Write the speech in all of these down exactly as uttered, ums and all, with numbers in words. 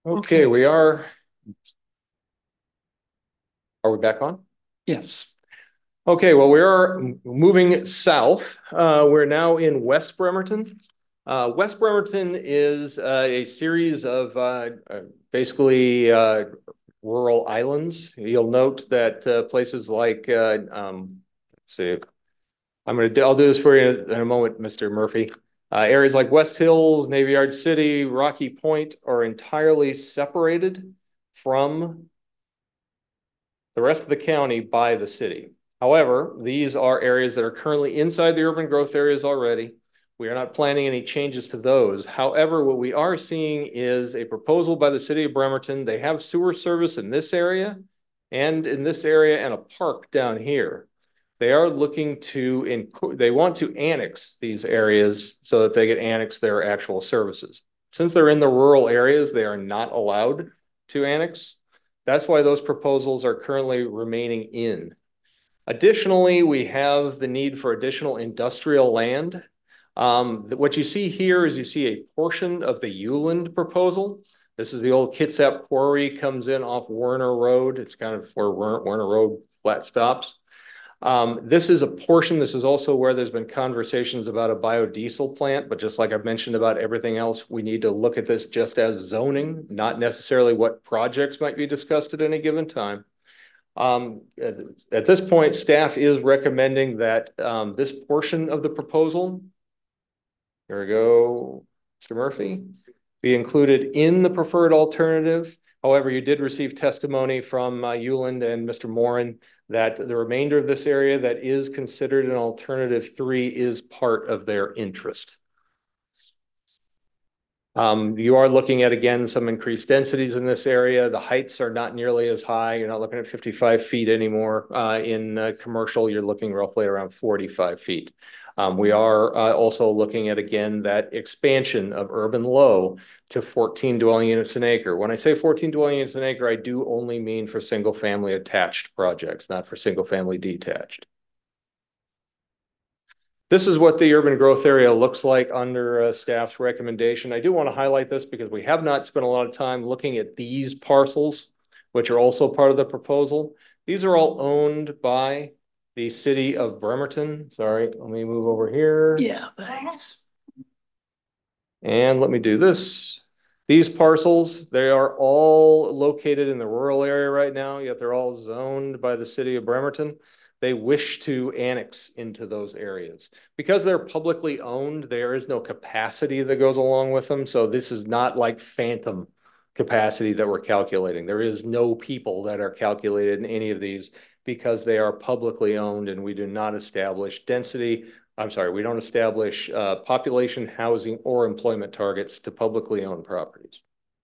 Okay, we are. Are we back on? Yes. Okay, well, we are moving south. Uh, we're now in West Bremerton. Uh, West Bremerton is uh, a series of uh, uh, basically uh, rural islands. You'll note that uh, places like, uh, um, let's see, I'm going to, I'll do this for you in a, in a moment, Mister Murphy. Uh, areas like West Hills, Navy Yard City, Rocky Point are entirely separated from the rest of the county by the city. However, these are areas that are currently inside the urban growth areas already. We are not planning any changes to those. However, what we are seeing is a proposal by the city of Bremerton. They have sewer service in this area and in this area and a park down here. They are looking to, they want to annex these areas so that they can annex their actual services. Since they're in the rural areas, they are not allowed to annex. That's why those proposals are currently remaining in. Additionally, we have the need for additional industrial land. Um, what you see here is you see a portion of the Uland proposal. This is the old Kitsap Quarry, comes in off Werner Road. It's kind of where Werner Road flat stops. Um, this is a portion. This is also where there's been conversations about a biodiesel plant, but just like I've mentioned about everything else, we need to look at this just as zoning, not necessarily what projects might be discussed at any given time. Um, at, at this point, staff is recommending that um, this portion of the proposal, here we go, Mister Murphy, be included in the preferred alternative. However, you did receive testimony from uh, Uland and Mister Morin that the remainder of this area that is considered an alternative three is part of their interest. Um, you are looking at, again, some increased densities in this area. The heights are not nearly as high. You're not looking at fifty-five feet anymore. Uh, in uh, commercial, you're looking roughly around forty-five feet. Um, we are uh, also looking at, again, that expansion of urban low to fourteen dwelling units an acre. When I say fourteen dwelling units an acre, I do only mean for single family attached projects, not for single family detached. This is what the urban growth area looks like under uh, staff's recommendation. I do want to highlight this because we have not spent a lot of time looking at these parcels, which are also part of the proposal. These are all owned by the city of Bremerton. Sorry, let me move over here. Yeah, thanks. And let me do this. These parcels, they are all located in the rural area right now, yet they're all zoned by the city of Bremerton. They wish to annex into those areas. Because they're publicly owned, there is no capacity that goes along with them. So this is not like phantom capacity that we're calculating. There is no people that are calculated in any of these because they are publicly owned and we do not establish density. I'm sorry, we don't establish uh, population, housing, or employment targets to publicly owned properties.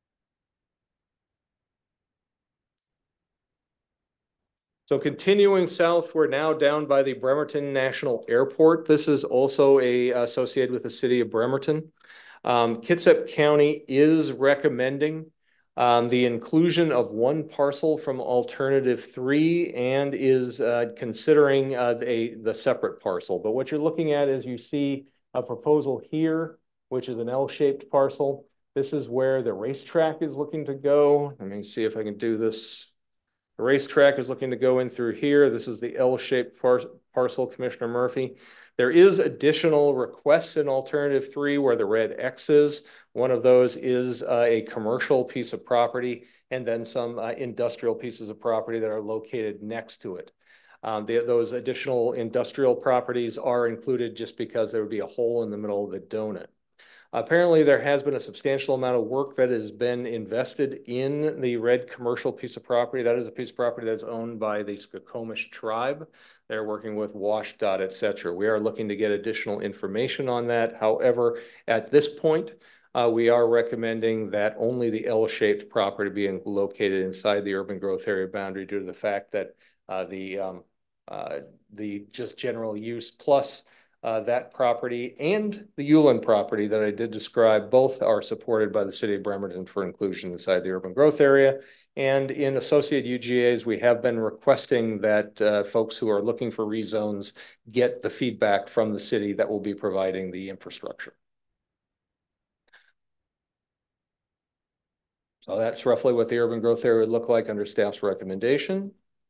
So continuing south, we're now down by the Bremerton National Airport. This is also a, associated with the city of Bremerton. Um, Kitsap County is recommending um, the inclusion of one parcel from alternative three and is uh, considering uh, a, the separate parcel. But what you're looking at is you see a proposal here, which is an L-shaped parcel. This is where the racetrack is looking to go. Let me see if I can do this. The racetrack is looking to go in through here. This is the L-shaped par parcel, Commissioner Murphy. There is additional requests in alternative three where the red X is. One of those is uh, a commercial piece of property and then some uh, industrial pieces of property that are located next to it. Um, the, those additional industrial properties are included just because there would be a hole in the middle of the donut. Apparently, there has been a substantial amount of work that has been invested in the red commercial piece of property. That is a piece of property that's owned by the Skokomish tribe. They're working with WashDOT, et cetera. We are looking to get additional information on that. However, at this point, uh, we are recommending that only the L-shaped property being located inside the urban growth area boundary due to the fact that uh, the, um, uh, the just general use plus Uh, that property and the Uland property that I did describe, both are supported by the city of Bremerton for inclusion inside the urban growth area. And in associate U G As, we have been requesting that uh, folks who are looking for rezones get the feedback from the city that will be providing the infrastructure. So that's roughly what the urban growth area would look like under staff's recommendation.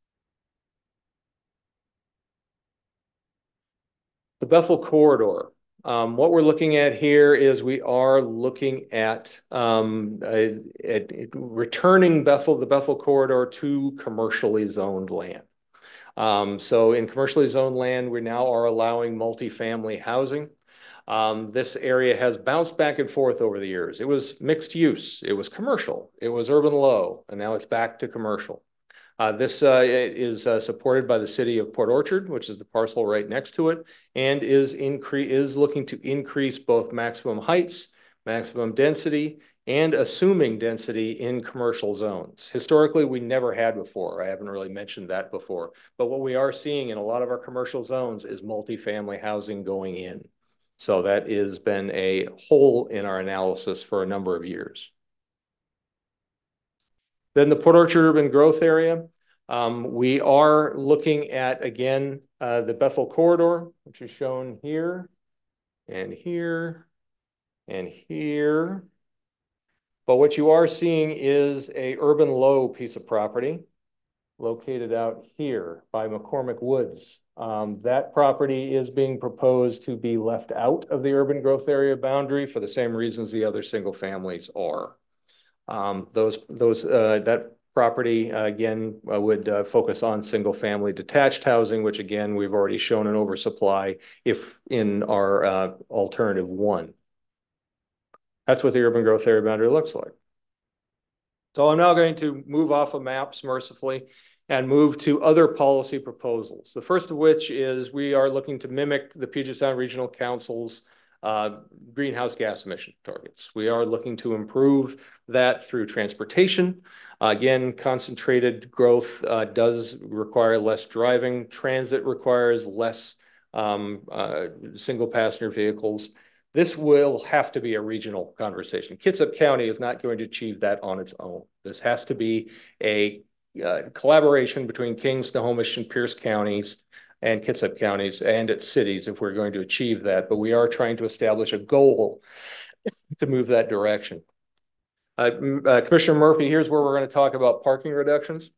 The Bethel corridor. Um, what we're looking at here is we are looking at, um, a, at returning Bethel, the Bethel corridor to commercially zoned land. Um, so in commercially zoned land, we now are allowing multifamily housing. Um, this area has bounced back and forth over the years. It was mixed use, it was commercial, it was urban low, and now it's back to commercial. Uh, this uh, is uh, supported by the city of Port Orchard, which is the parcel right next to it, and is increase is looking to increase both maximum heights, maximum density, and assuming density in commercial zones. Historically, we never had before. I haven't really mentioned that before, but what we are seeing in a lot of our commercial zones is multifamily housing going in. So that has been a hole in our analysis for a number of years. Then the Port Orchard urban growth area. Um, we are looking at, again, uh, the Bethel corridor, which is shown here and here and here. But what you are seeing is a urban low piece of property located out here by McCormick Woods. Um, that property is being proposed to be left out of the urban growth area boundary for the same reasons the other single families are. Um, those, those, uh, that property, uh, again, uh, would uh, focus on single family detached housing, which again, we've already shown an oversupply if in our uh, alternative one. That's what the urban growth area boundary looks like. So I'm now going to move off of maps mercifully and move to other policy proposals. The first of which is we are looking to mimic the Puget Sound Regional Council's uh, greenhouse gas emission targets. We are looking to improve that through transportation. Uh, again, concentrated growth uh, does require less driving. Transit requires less um, uh, single passenger vehicles. This will have to be a regional conversation. Kitsap County is not going to achieve that on its own. This has to be a uh, collaboration between King, Snohomish, and Pierce counties and Kitsap counties and its cities if we're going to achieve that. But we are trying to establish a goal to move that direction. Uh, uh, Commissioner Murphy, here's where we're going to talk about parking reductions.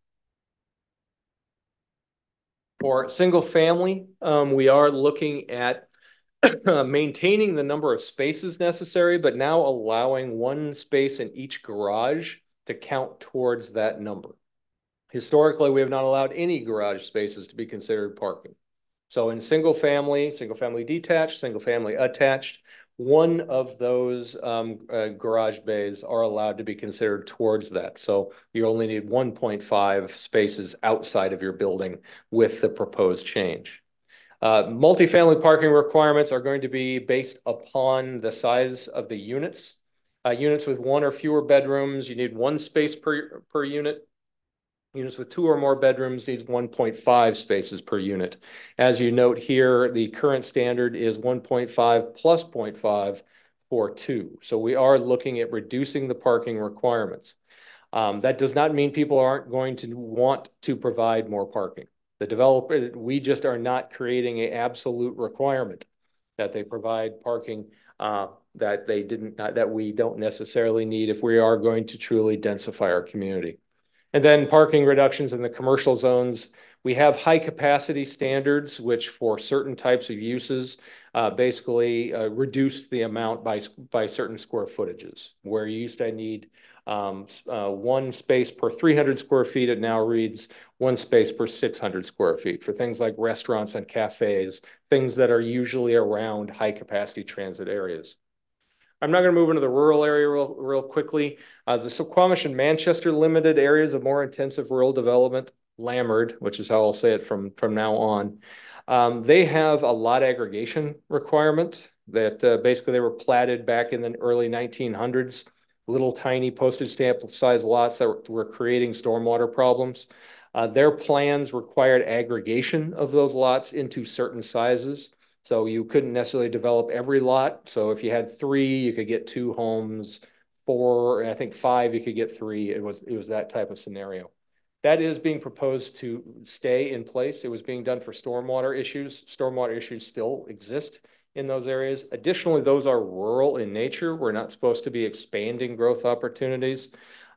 For single family, um, we are looking at uh, maintaining the number of spaces necessary, but now allowing one space in each garage to count towards that number. Historically, we have not allowed any garage spaces to be considered parking. So in single family, single family detached, single family attached, one of those um, uh, garage bays are allowed to be considered towards that. So you only need one point five spaces outside of your building with the proposed change. Uh, multifamily parking requirements are going to be based upon the size of the units. Uh, units with one or fewer bedrooms, you need one space per, per unit. Units with two or more bedrooms needs one point five spaces per unit. As you note here, the current standard is one point five plus zero point five for two. So we are looking at reducing the parking requirements. Um, that does not mean people aren't going to want to provide more parking. The developer, we just are not creating an absolute requirement that they provide parking uh, that they didn't, not, that we don't necessarily need if we are going to truly densify our community. And then parking reductions in the commercial zones. We have high capacity standards, which for certain types of uses, uh, basically uh, reduce the amount by, by certain square footages. Where you used to need um, uh, one space per three hundred square feet, it now reads one space per six hundred square feet for things like restaurants and cafes, things that are usually around high capacity transit areas. I'm not going to move into the rural area real, real quickly. Uh, the Suquamish and Manchester limited areas of more intensive rural development, LAMERD, which is how I'll say it from, from now on. Um, they have a lot aggregation requirement that uh, basically they were platted back in the early nineteen hundreds, little tiny postage stamp size lots that were, were creating stormwater problems. Uh, their plans required aggregation of those lots into certain sizes. So you couldn't necessarily develop every lot. So if you had three, you could get two homes. Four, I think five, you could get three. It was, it was that type of scenario. That is being proposed to stay in place. It was being done for stormwater issues. Stormwater issues still exist in those areas. Additionally, those are rural in nature. We're not supposed to be expanding growth opportunities.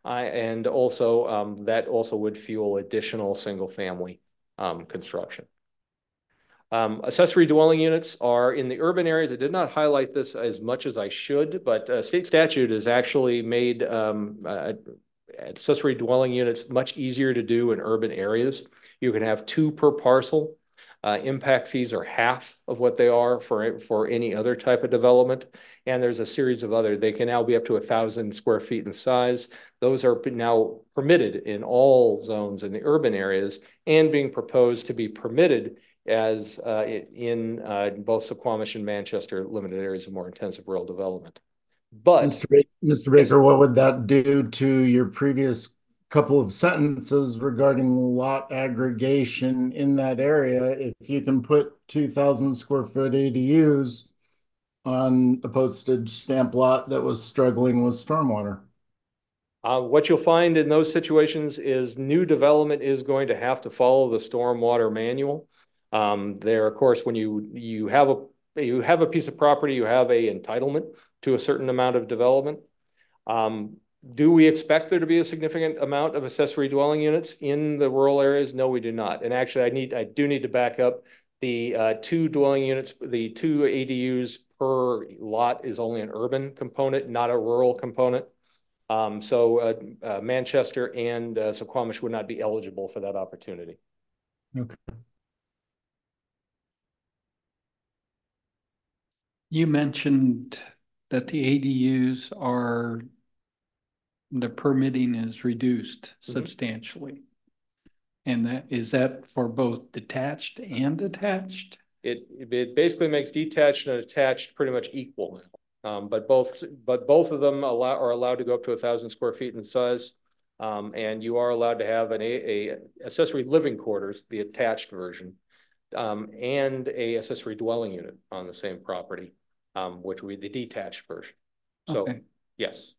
I, and also um, that also would fuel additional single family um, construction. Um, accessory dwelling units are in the urban areas. I did not highlight this as much as I should, but uh, state statute has actually made um, uh, accessory dwelling units much easier to do in urban areas. You can have two per parcel. Uh, impact fees are half of what they are for, for any other type of development. And there's a series of other, they can now be up to a thousand square feet in size. Those are now permitted in all zones in the urban areas and being proposed to be permitted as uh, in uh, both Suquamish and Manchester limited areas of more intensive rural development. But Mister Ba- Mister Baker, yes. What would that do to your previous couple of sentences regarding lot aggregation in that area if you can put two thousand square foot A D Us on a postage stamp lot that was struggling with stormwater? Uh, what you'll find in those situations is new development is going to have to follow the stormwater manual. Um, there, of course, when you you have a you have a piece of property, you have a entitlement to a certain amount of development. Um, do we expect there to be a significant amount of accessory dwelling units in the rural areas? No, we do not. And actually, I need I do need to back up. The uh, two dwelling units, the two A D Us per lot is only an urban component, not a rural component. Um, so uh, uh, Manchester and uh, Suquamish would not be eligible for that opportunity. Okay. You mentioned that the A D Us are, the permitting is reduced mm-hmm. substantially. And that is that for both detached and attached? It, it basically makes detached and attached pretty much equal now. Um, but both but both of them allow, are allowed to go up to a thousand square feet in size, um, and you are allowed to have an a, a accessory living quarters, the attached version, um, and a accessory dwelling unit on the same property, um, which would be the detached version. So okay. Yes,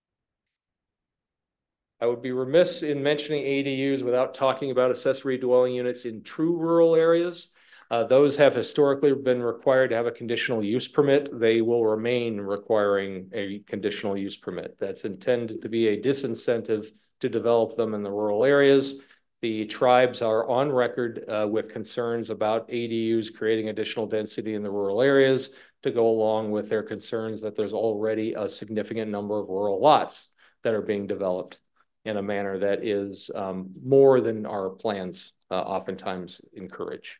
I would be remiss in mentioning A D Us without talking about accessory dwelling units in true rural areas. Uh, those have historically been required to have a conditional use permit. They will remain requiring a conditional use permit. That's intended to be a disincentive to develop them in the rural areas. The tribes are on record uh, with concerns about A D Us creating additional density in the rural areas to go along with their concerns that there's already a significant number of rural lots that are being developed in a manner that is um, more than our plans uh, oftentimes encourage.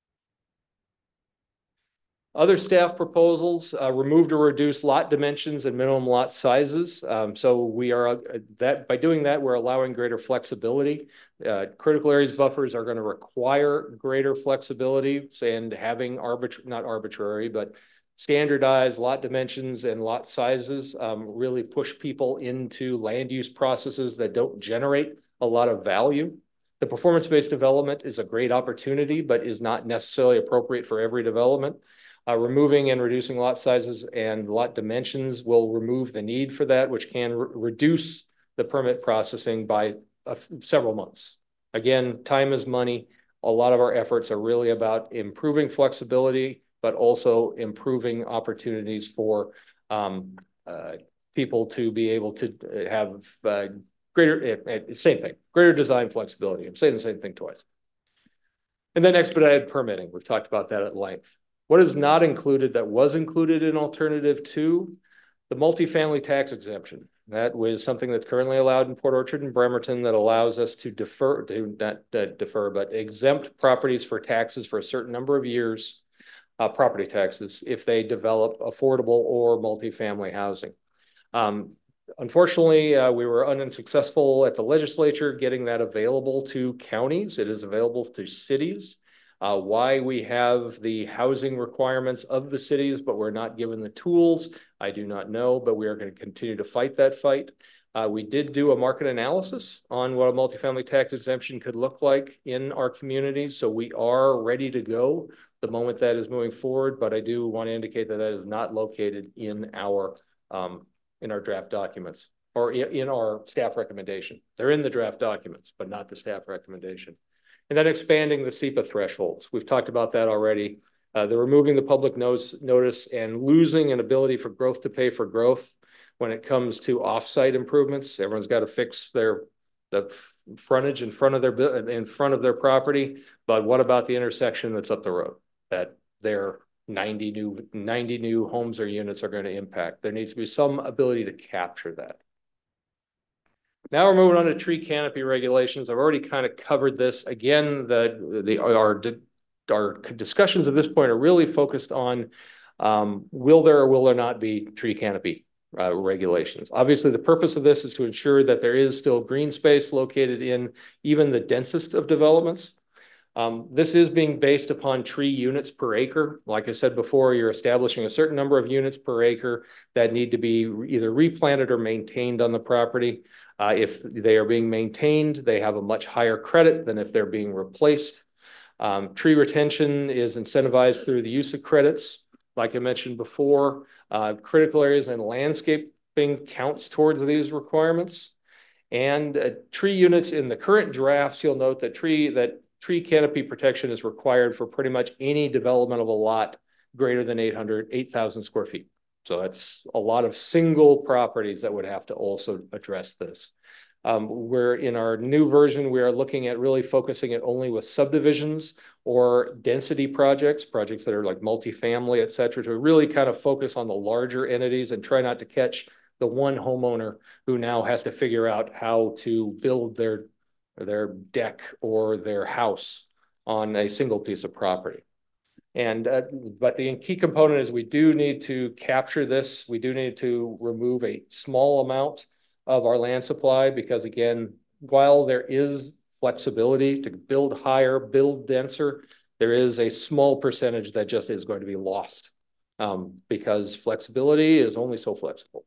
Other staff proposals uh, removed or reduced lot dimensions and minimum lot sizes. Um, so we are uh, that by doing that, we're allowing greater flexibility. Uh, critical areas buffers are going to require greater flexibility and having arbit not arbitrary, but standardized lot dimensions and lot sizes um, really push people into land use processes that don't generate a lot of value. The performance-based development is a great opportunity, but is not necessarily appropriate for every development. Uh, removing and reducing lot sizes and lot dimensions will remove the need for that, which can re reduce the permit processing by uh, several months. Again, time is money. A lot of our efforts are really about improving flexibility, but also improving opportunities for um, uh, people to be able to have uh, greater, uh, same thing, greater design flexibility. I'm saying the same thing twice. And then expedited permitting. We've talked about that at length. What is not included that was included in alternative two? The multifamily tax exemption. That was something that's currently allowed in Port Orchard and Bremerton that allows us to defer, to not uh, defer, but exempt properties for taxes for a certain number of years, uh, property taxes, if they develop affordable or multifamily housing. Um, unfortunately, uh, we were unsuccessful at the legislature getting that available to counties. It is available to cities. Uh, why we have the housing requirements of the cities, but we're not given the tools, I do not know, but we are going to continue to fight that fight. Uh, we did do a market analysis on what a multifamily tax exemption could look like in our communities, so we are ready to go the moment that is moving forward, but I do want to indicate that that is not located in our, um, in our draft documents or in our staff recommendation. They're in the draft documents, but not the staff recommendation. And then expanding the S E P A thresholds. We've talked about that already. Uh, the removing the public notice, notice and losing an ability for growth to pay for growth. when it comes to off-site improvements. Everyone's got to fix their the frontage in front of their in front of their property. But what about the intersection that's up the road that their ninety new ninety new homes or units are going to impact? There needs to be some ability to capture that. Now we're moving on to tree canopy regulations. I've already kind of covered this. Again, the, the our, our discussions at this point are really focused on um, will there or will there not be tree canopy uh, regulations. Obviously, the purpose of this is to ensure that there is still green space located in even the densest of developments. Um, this is being based upon tree units per acre. Like I said before, you're establishing a certain number of units per acre that need to be either replanted or maintained on the property. Uh, if they are being maintained, they have a much higher credit than if they're being replaced. Um, tree retention is incentivized through the use of credits. Like I mentioned before, uh, critical areas and landscaping counts towards these requirements. And uh, tree units in the current drafts, you'll note that tree that tree canopy protection is required for pretty much any development of a lot greater than eight hundred, eight thousand square feet. So that's a lot of single properties that would have to also address this. Um, we're in our new version, we are looking at really focusing it only with subdivisions or density projects, projects that are like multifamily, et cetera, to really kind of focus on the larger entities and try not to catch the one homeowner who now has to figure out how to build their, their deck or their house on a single piece of property. And, uh, but the key component is we do need to capture this. We do need to remove a small amount of our land supply because, again, while there is flexibility to build higher, build denser, there is a small percentage that just is going to be lost um, because flexibility is only so flexible.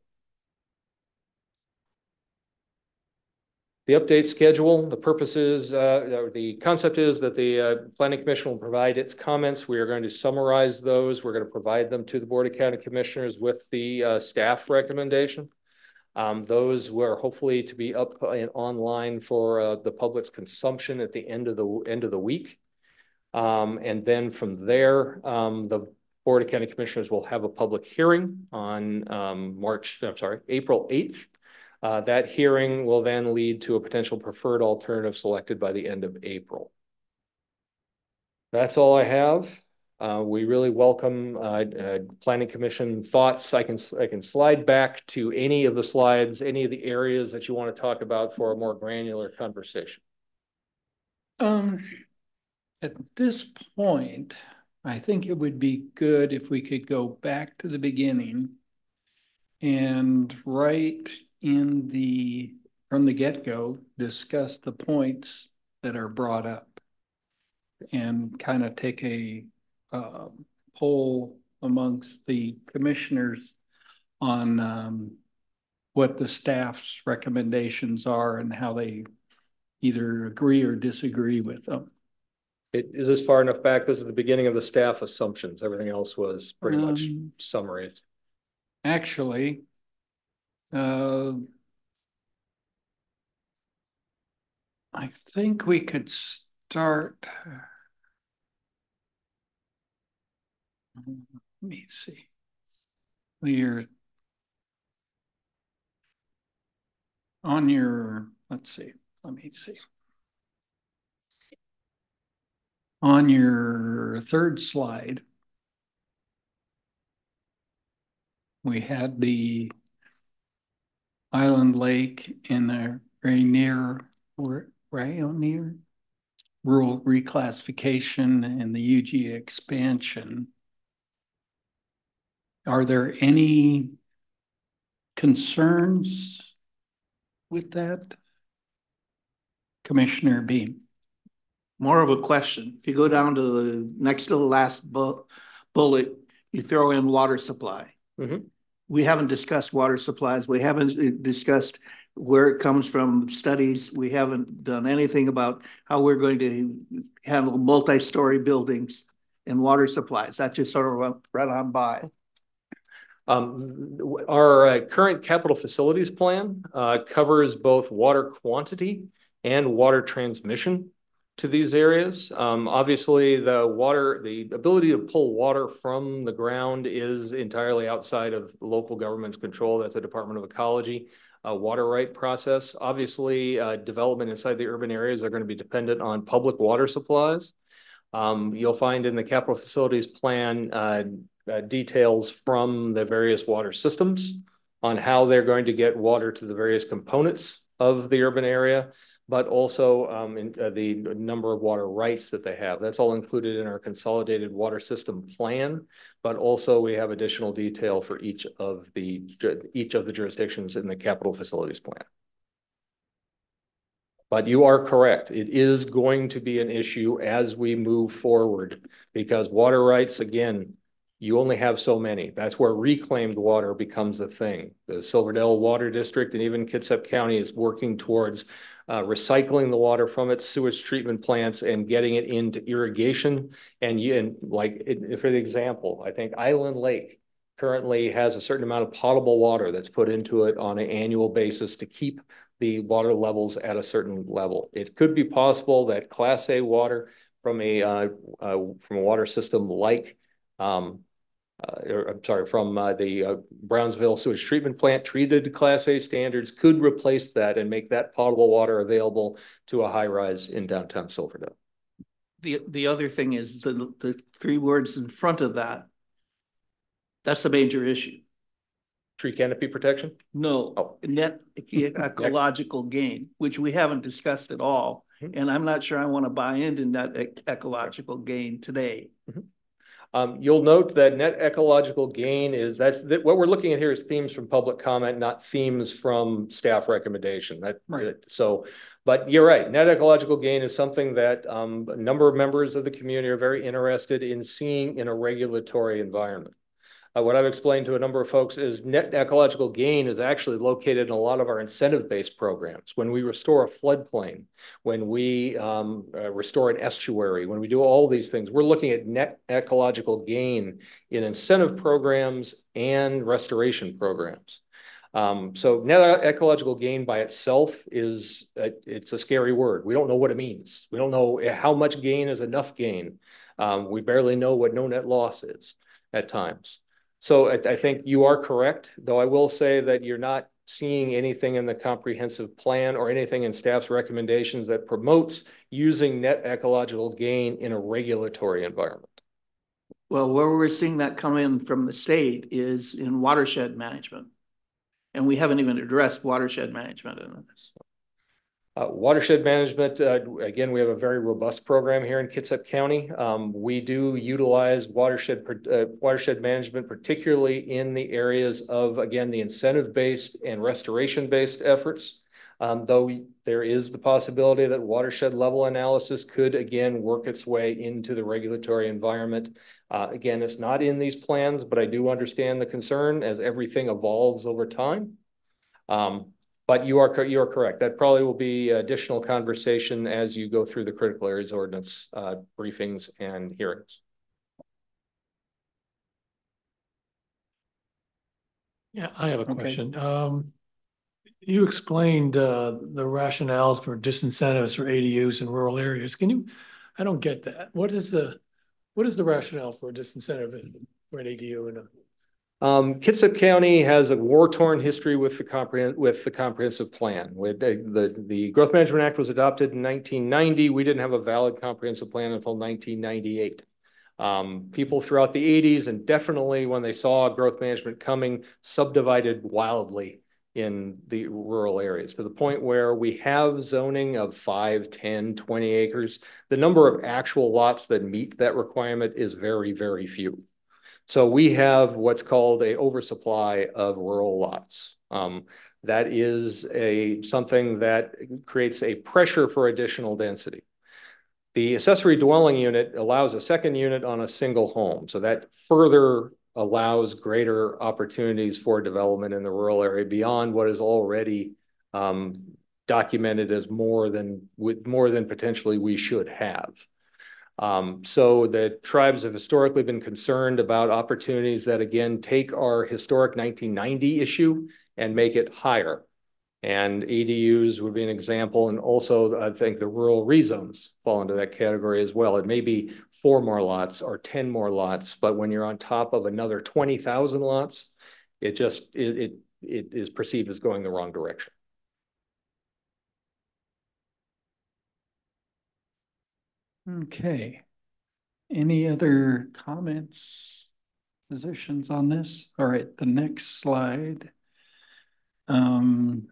The update schedule, the purpose is, uh, the concept is that the uh, Planning Commission will provide its comments. We are going to summarize those. We're going to provide them to the Board of County Commissioners with the uh, staff recommendation. Um, those were hopefully to be up and online for uh, the public's consumption at the end of the end of the week. Um, and then from there, um, the Board of County Commissioners will have a public hearing on um, March, I'm sorry, April eighth. Uh, that hearing will then lead to a potential preferred alternative selected by the end of April. That's all I have. Uh, we really welcome uh, uh, Planning Commission thoughts. I can I can slide back to any of the slides, any of the areas that you want to talk about for a more granular conversation. Um, at this point, I think it would be good if we could go back to the beginning and right in the, from the get-go, discuss the points that are brought up and kind of take a uh, poll amongst the commissioners on um, what the staff's recommendations are and how they either agree or disagree with them. It, is this far enough back? This is the beginning of the staff assumptions. Everything else was pretty um, much summaries. Actually, uh, I think we could start. Let me see. You're on your, let's see, let me see. On your third slide, we had the Island Lake in the Rainier, Rainier rural reclassification and the U G expansion. Are there any concerns with that? Commissioner Beam. More of a question. If you go down to the next to the last bu bullet, you throw in water supply. Mm-hmm. We haven't discussed water supplies. We haven't discussed where it comes from, studies. We haven't done anything about how we're going to handle multi-story buildings and water supplies. That just sort of went right on by. Um, our uh, current capital facilities plan uh, covers both water quantity and water transmission. to these areas. Um, obviously, the water, the ability to pull water from the ground is entirely outside of local government's control. That's a Department of Ecology uh, water right process. Obviously, uh, development inside the urban areas are going to be dependent on public water supplies. Um, you'll find in the capital facilities plan uh, uh, details from the various water systems on how they're going to get water to the various components of the urban area, but also um, in, uh, the number of water rights that they have. That's all included in our consolidated water system plan, but also we have additional detail for each of the each of the jurisdictions in the capital facilities plan. But you are correct. It is going to be an issue as we move forward because water rights, again, you only have so many. That's where reclaimed water becomes a thing. The Silverdale Water District and even Kitsap County is working towards uh, recycling the water from its sewage treatment plants and getting it into irrigation. And, you, and like, it, for the example, I think Island Lake currently has a certain amount of potable water that's put into it on an annual basis to keep the water levels at a certain level. It could be possible that Class A water from a uh, uh, from a water system like, um, uh, or, I'm sorry, from uh, the uh, Brownsville sewage treatment plant treated to Class A standards could replace that and make that potable water available to a high rise in downtown Silverdale. The, the other thing is the, the three words in front of that. That's a major issue. Tree canopy protection? No, oh. net ecological gain, which we haven't discussed at all. Mm-hmm. And I'm not sure I want to buy into that ec ecological gain today. Mm-hmm. Um, you'll note that net ecological gain is, that's that what we're looking at here is themes from public comment, not themes from staff recommendation. That, right. So, but you're right, net ecological gain is something that um, a number of members of the community are very interested in seeing in a regulatory environment. Uh, what I've explained to a number of folks is net ecological gain is actually located in a lot of our incentive-based programs. When we restore a floodplain, when we um, uh, restore an estuary, when we do all these things, we're looking at net ecological gain in incentive programs and restoration programs. Um, so net ecological gain by itself is, a, it's a scary word. We don't know what it means. We don't know how much gain is enough gain. Um, we barely know what no net loss is at times. So I, I think you are correct, though I will say that you're not seeing anything in the comprehensive plan or anything in staff's recommendations that promotes using net ecological gain in a regulatory environment. Well, where we're seeing that come in from the state is in watershed management. And we haven't even addressed watershed management in this. Uh, watershed management, uh, again, we have a very robust program here in Kitsap County. Um, we do utilize watershed uh, watershed management, particularly in the areas of, again, the incentive-based and restoration-based efforts. Um, though there is the possibility that watershed level analysis could, again, work its way into the regulatory environment. Uh, again, it's not in these plans, but I do understand the concern as everything evolves over time. Um, But you are you are correct. That probably will be additional conversation as you go through the critical areas ordinance uh, briefings and hearings. Yeah, I have a question. Okay. Um, you explained uh, the rationales for disincentives for A D Us in rural areas. Can you? I don't get that. What is the what is the rationale for a disincentive for an A D U in a Um, Kitsap County has a war-torn history with the comprehend with the comprehensive plan. With the, the the Growth Management Act was adopted in nineteen ninety. We didn't have a valid comprehensive plan until nineteen ninety-eight. Um, people throughout the eighties and definitely when they saw growth management coming, subdivided wildly in the rural areas to the point where we have zoning of five, ten, twenty acres. The number of actual lots that meet that requirement is very, very few. So we have what's called a oversupply of rural lots. Um, that is a something that creates a pressure for additional density. The accessory dwelling unit allows a second unit on a single home. So that further allows greater opportunities for development in the rural area beyond what is already um, documented as more than with more than potentially we should have. Um, so the tribes have historically been concerned about opportunities that, again, take our historic nineteen ninety issue and make it higher. And A D Us would be an example. And also, I think the rural rezones fall into that category as well. It may be four more lots or ten more lots, but when you're on top of another twenty thousand lots, it just, it, it, it is perceived as going the wrong direction. Okay. Any other comments, positions on this? All right, the next slide. Um,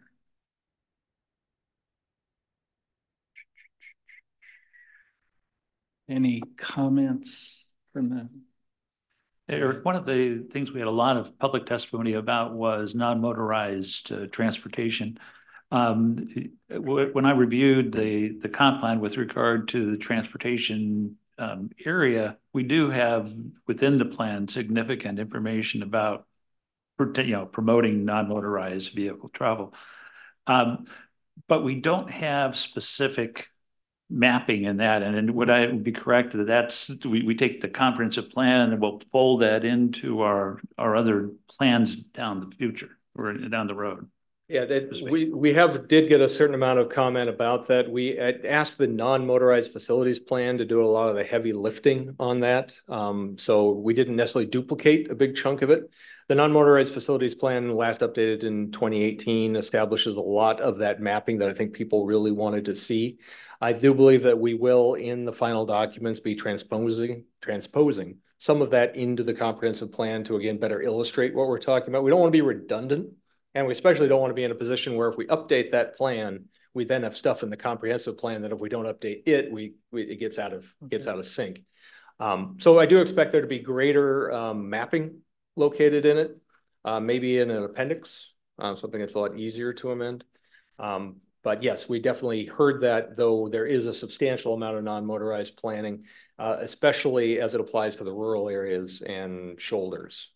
any comments from the Eric, one of the things we had a lot of public testimony about was non-motorized uh, transportation. Um, when I reviewed the, the comp plan with regard to the transportation um, area, we do have within the plan significant information about, you know, promoting non-motorized vehicle travel. Um, but we don't have specific mapping in that. And, and would I be correct that that's, we, we take the comprehensive plan and we'll fold that into our, our other plans down the future or down the road? Yeah, that, we, we have, did get a certain amount of comment about that. We asked the non-motorized facilities plan to do a lot of the heavy lifting on that. Um, so we didn't necessarily duplicate a big chunk of it. The non-motorized facilities plan, last updated in twenty eighteen, establishes a lot of that mapping that I think people really wanted to see. I do believe that we will, in the final documents, be transposing, transposing some of that into the comprehensive plan to, again, better illustrate what we're talking about. We don't want to be redundant. And we especially don't want to be in a position where if we update that plan, we then have stuff in the comprehensive plan that if we don't update it, we, we it gets out of okay. gets out of sync. Um, so I do expect there to be greater um, mapping located in it, uh, maybe in an appendix, um, something that's a lot easier to amend. Um, but yes, we definitely heard that, though there is a substantial amount of non-motorized planning, uh, especially as it applies to the rural areas and shoulders.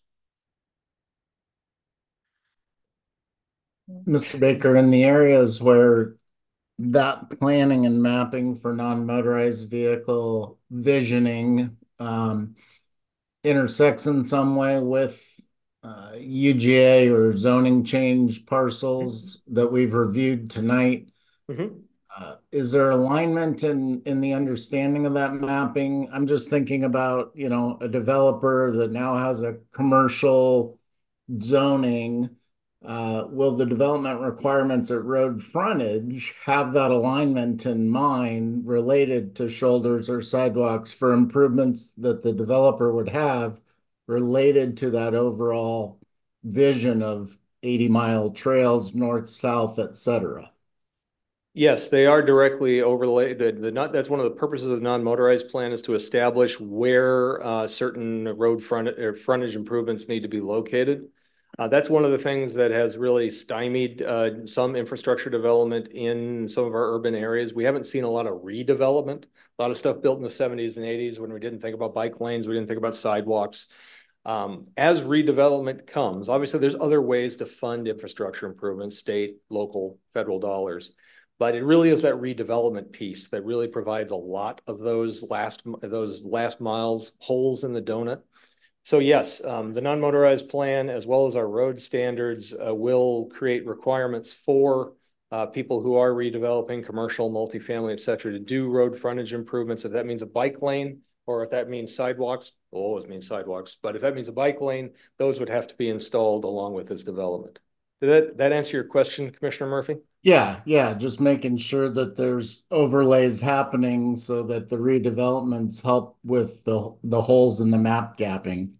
Mister Baker, in the areas where that planning and mapping for non-motorized vehicle visioning um, intersects in some way with uh, U G A or zoning change parcels that we've reviewed tonight, mm-hmm. uh, is there alignment in, in the understanding of that mapping? I'm just thinking about, you know, a developer that now has a commercial zoning. Uh, will the development requirements at road frontage have that alignment in mind related to shoulders or sidewalks for improvements that the developer would have related to that overall vision of eighty mile trails, north, south, et cetera? Yes, they are directly overlaid. The, the not, that's one of the purposes of the non-motorized plan is to establish where uh, certain road front or frontage improvements need to be located. Uh, that's one of the things that has really stymied uh, some infrastructure development in some of our urban areas. We haven't seen a lot of redevelopment, a lot of stuff built in the seventies and eighties when we didn't think about bike lanes, we didn't think about sidewalks. Um, as redevelopment comes, obviously there's other ways to fund infrastructure improvements, state, local, federal dollars. But it really is that redevelopment piece that really provides a lot of those last, those last miles, holes in the donut. So yes, um, the non-motorized plan, as well as our road standards, uh, will create requirements for uh, people who are redeveloping commercial, multifamily, et cetera, to do road frontage improvements. If that means a bike lane, or if that means sidewalks, will always mean sidewalks. But if that means a bike lane, those would have to be installed along with this development. Did that, that answer your question, Commissioner Murphy? Yeah, yeah, just making sure that there's overlays happening so that the redevelopments help with the, the holes in the map gapping.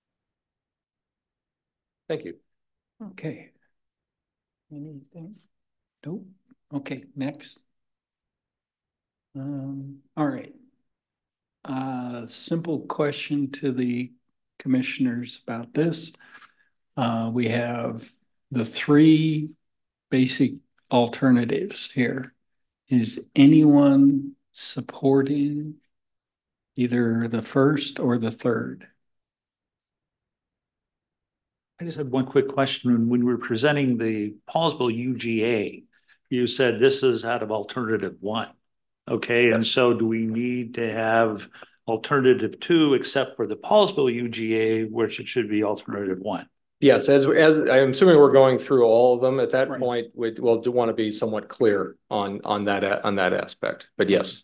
Thank you. Okay. Anything? Nope. Okay, next. Um, all right. Uh, simple question to the commissioners about this. Uh, we have the three basic alternatives here. Is anyone supporting either the first or the third? I just had one quick question. When we were presenting the Paulsville U G A, you said this is out of alternative one. Okay, and so do we need to have alternative two except for the Paulsville U G A, which it should be alternative one? Yes, as, as I'm assuming we're going through all of them at that Right. point, we will do want to be somewhat clear on, on that, a- on that aspect, but yes.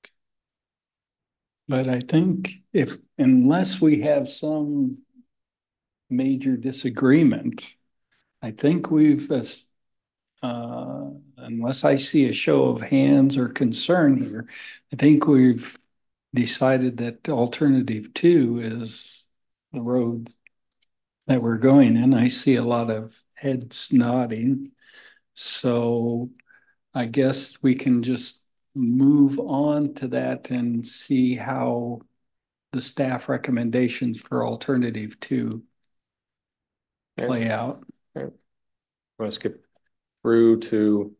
But I think if, unless we have some major disagreement, I think we've, uh, unless I see a show of hands or concern here, I think we've decided that alternative two is the road that we're going in. I see a lot of heads nodding. So I guess we can just move on to that and see how the staff recommendations for alternative two play out. I'm going to skip through to,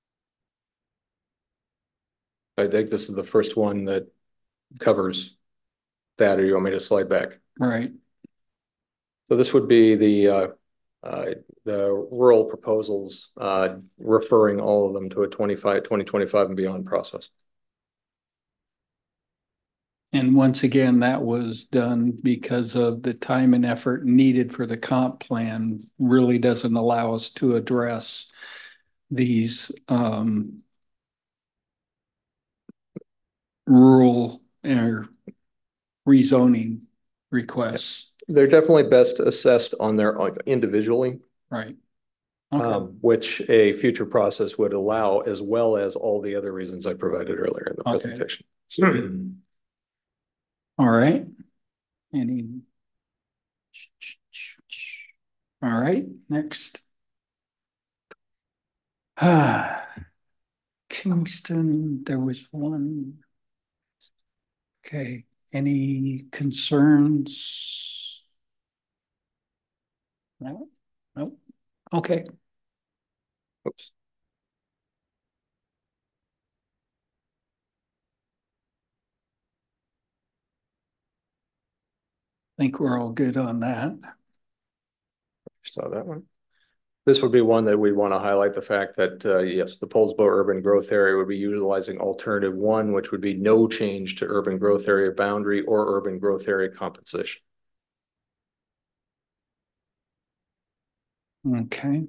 I think this is the first one that covers that, or you want me to slide back? Right. So this would be the, uh, uh, the rural proposals, uh, referring all of them to a twenty-five, twenty twenty-five and beyond process. And once again, that was done because of the time and effort needed for the comp plan really doesn't allow us to address these um, rural or rezoning requests. They're definitely best assessed on their like, individually, Right. Okay. um, which a future process would allow, as well as all the other reasons I provided earlier in the Okay. presentation. All right. Any? All right. Next. Ah, Kingston. There was one. Okay. Any concerns? No. Nope. Okay. Oops. I think we're all good on that. Saw that one. This would be one that we want to highlight the fact that, uh, yes, the Poulsbo urban growth area would be utilizing alternative one, which would be no change to urban growth area boundary or urban growth area compensation. Okay.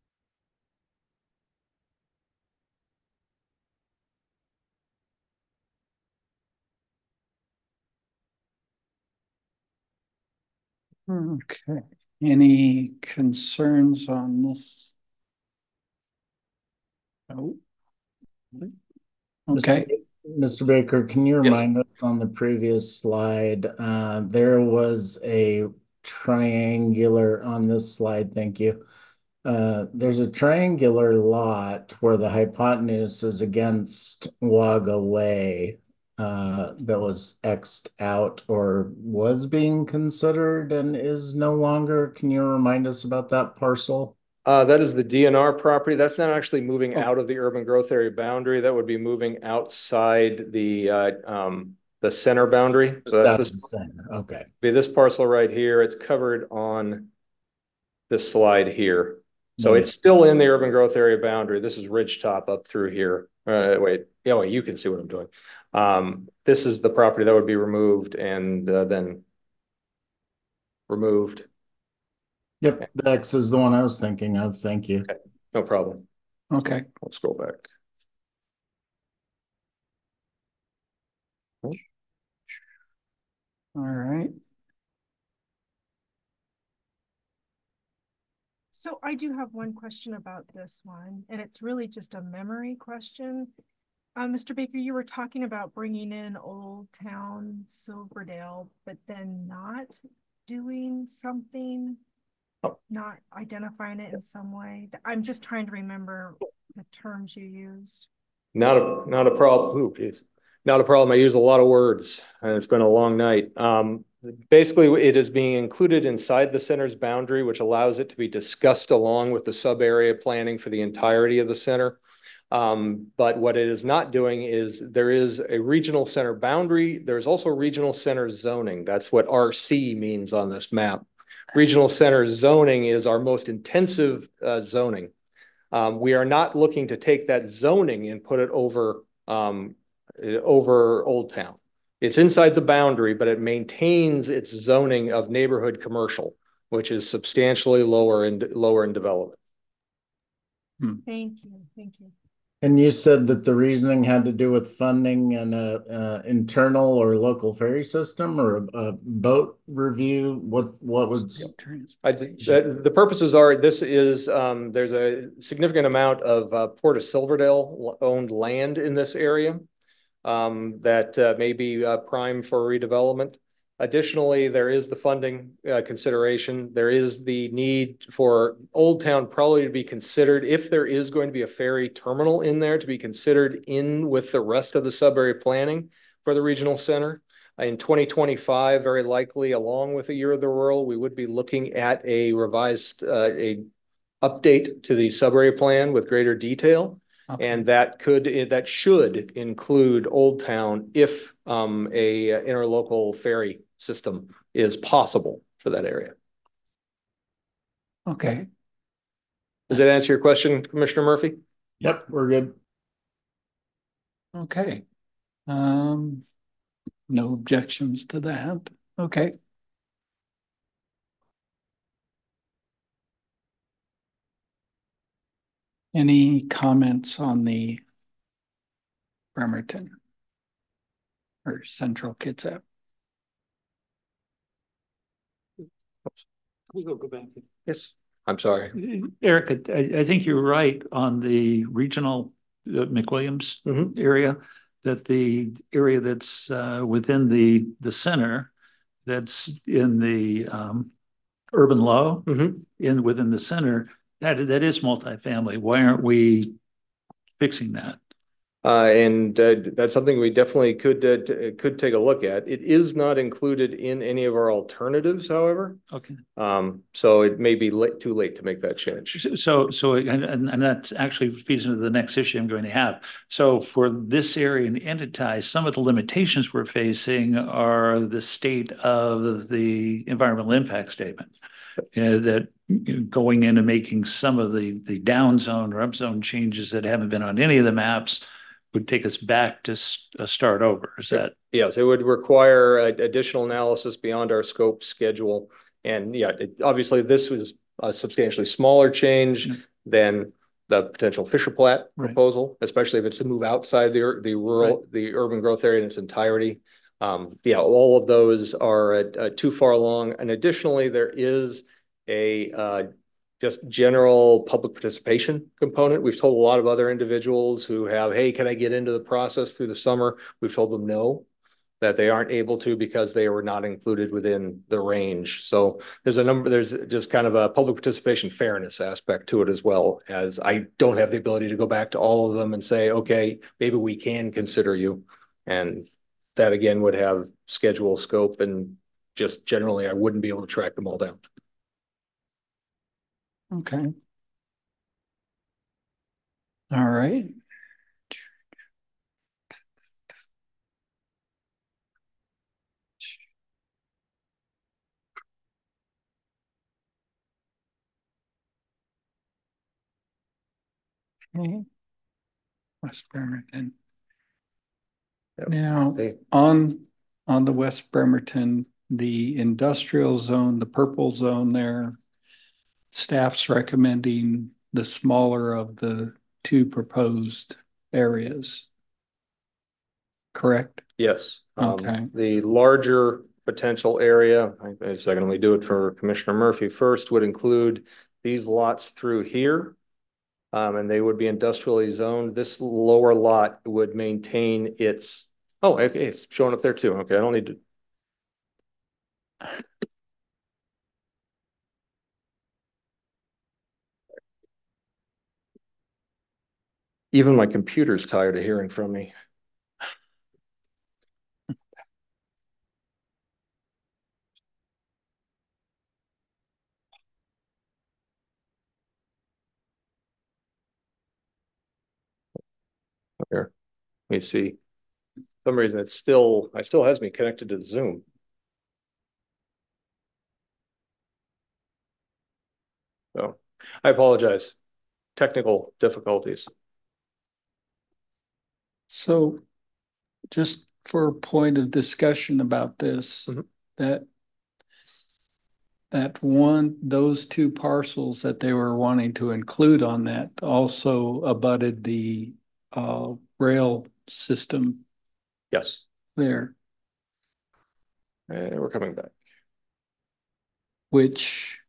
Okay. Any concerns on this? No. Okay. Mister Baker, can you Yes. remind us on the previous slide, uh, there was a triangular on this slide, thank you. Uh, there's a triangular lot where the hypotenuse is against Waga Way, uh, that was X'd out or was being considered and is no longer. Can you remind us about that parcel? Uh, that is the D N R property. That's not actually moving Oh. out of the urban growth area boundary. That would be moving outside the, uh, um, the center boundary. Just So that's out this, of the center. Okay. be this parcel right here. It's covered on this slide here. So Right. it's still in the urban growth area boundary. This is Ridgetop up through here. Uh, wait, yeah, wait, you can see what I'm doing. Um, this is the property that would be removed and uh, then removed. Yep, the X is the one I was thinking of. Thank you. Okay, no problem. Okay. I'll scroll back. All right. So I do have one question about this one, and it's really just a memory question. Uh, Mister Baker, you were talking about bringing in Old Town Silverdale, but then not doing something, Oh. not identifying it in some way. I'm just trying to remember the terms you used. Not a, not a problem. Ooh, geez. Not a problem. I use a lot of words and it's been a long night. Um, basically it is being included inside the center's boundary, which allows it to be discussed along with the sub area planning for the entirety of the center. Um, but what it is not doing is there is a regional center boundary. There's also regional center zoning. That's what R C means on this map. Regional center zoning is our most intensive uh, zoning. Um, we are not looking to take that zoning and put it over, um, over Old Town. It's inside the boundary, but it maintains its zoning of neighborhood commercial. which is substantially lower in lower in development. Thank you, thank you. And you said that the reasoning had to do with funding and a, a internal or local ferry system or a, a boat review. What what was? I, the, the purposes are this is um, there's a significant amount of uh, Port of Silverdale owned land in this area um, that uh, may be uh, prime for redevelopment. Additionally, there is the funding uh, consideration. There is the need for Old Town probably to be considered, if there is going to be a ferry terminal in there, to be considered in with the rest of the sub-area planning for the regional center. In twenty twenty-five, very likely, along with the Year of the Rural, we would be looking at a revised, uh, a update to the sub-area plan with greater detail. Okay. And that could, that should include Old Town if um, a interlocal ferry system is possible for that area. Okay. Does that answer your question, Commissioner Murphy? Yep, we're good. Okay. Um, no objections to that. Okay. Any comments on the Bremerton or Central Kitsap? We'll go back. Yes. I'm sorry. Eric, I, I think you're right on the regional uh, McWilliams mm-hmm. area, that the area that's uh, within the, the center, that's in the um, urban low, mm-hmm. in within the center, that that is multifamily. Why aren't we fixing that? Uh, and uh, that's something we definitely could uh, could take a look at. It is not included in any of our alternatives, however. Okay. Um, so it may be late, too late to make that change. So, so, and, and, and that actually feeds into the next issue I'm going to have. So for this area and Entitise, some of the limitations we're facing are the state of the environmental impact statement. Uh, that going in and making some of the, the down zone or up zone changes that haven't been on any of the maps would take us back to uh, start over. Is that? Yes, it would require uh, additional analysis beyond our scope schedule. And yeah, it, obviously this was a substantially smaller change mm-hmm. than the potential Fisher Plat right. proposal, especially if it's to move outside the, the rural, right. the urban growth area in its entirety. Um, yeah, all of those are uh, uh, too far along. And additionally, there is a uh, just general public participation component. We've told a lot of other individuals who have, hey, can I get into the process through the summer? We've told them no, that they aren't able to because they were not included within the range. So there's a number, there's just kind of a public participation fairness aspect to it, as well as I don't have the ability to go back to all of them and say, okay, maybe we can consider you. And that again would have schedule, scope, and just generally I wouldn't be able to track them all down. Okay. All right. Okay. West Bremerton. Yep. Now, hey. on on the West Bremerton, the industrial zone, the purple zone there, staff's recommending the smaller of the two proposed areas. Correct? Yes. Okay. Um, the larger potential area, I, I secondly do it for Commissioner Murphy first, would include these lots through here. Um, and they would be industrially zoned. This lower lot would maintain its, oh, okay, it's showing up there too. Okay, I don't need to. Even my computer's tired of hearing from me. Here, let me see. For some reason it's still, I still has me connected to Zoom. So I apologize. Technical difficulties. So just for a point of discussion about this, mm-hmm. that that one, those two parcels that they were wanting to include on that also abutted the uh, rail system Yes, there, and we're coming back. which